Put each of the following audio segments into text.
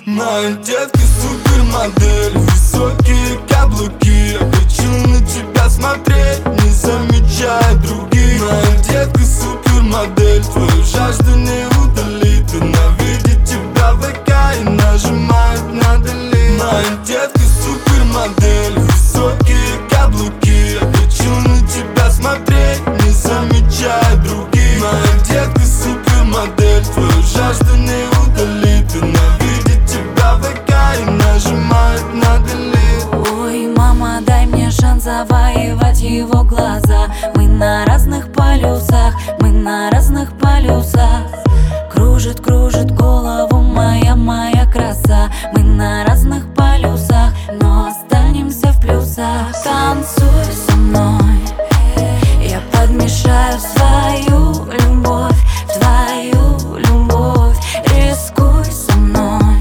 Моя детка супермодель, высокие каблуки. Я хочу на тебя смотреть, не замечая других. Моя детка супермодель, твою жажду не удалит. Она видит тебя в ВК и нажимает на delete. Моя детка супермодель, высокие каблуки. Я хочу на тебя смотреть, не замечая других. Моя детка супермодель, твою жажду не удалит. Она видит тебя в ВК и нажимает на delete. Ой, мама, дай мне шанс завоевать его глаза. Мы на разных полюсах, мы на разных полюсах. Кружит, кружит голову моя краса. Мы на разных полюсах, но останемся в плюсах. Танцуй со мной, я подмешаю свою любовь, твою любовь. Рискуй со мной,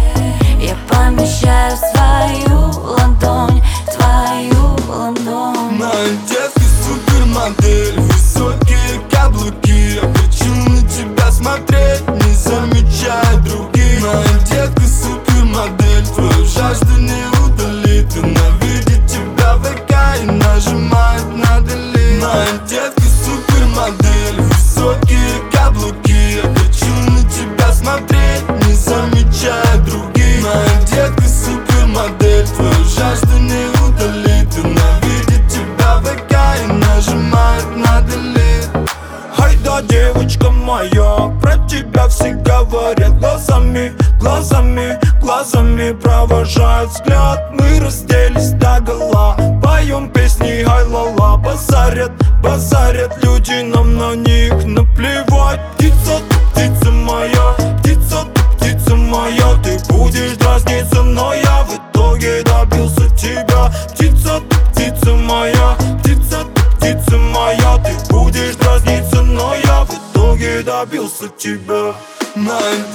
я помещаю свою ладонь, твою ладонь. Моя детка супермодель, высокие каблуки. Я хочу на тебя смотреть, не замечая других. Моя детка супермодель, твою жажду не удалит. Она видит тебя в ВК и нажимает на delete. Моя детка супермодель, высокие каблуки. Я хочу на тебя смотреть, не замечая других. Моя детка супермодель, твою жажду не удалит. Она видит тебя в ВК и нажимает на delete. Ай да, девочка моя, про тебя все говорят глазами, глазами, глазами провожают взгляд. Мы разделись догола, поем песни ай-ла-ла. Базарят, базарят люди, нам на них наплевать. Птица, ты птица моя, птица, ты птица моя. Ты будешь дразниться, но я в итоге добился тебя. Птица, ты птица моя, птица, ты птица моя. Ты будешь дразниться, но я в итоге добился тебя. Моя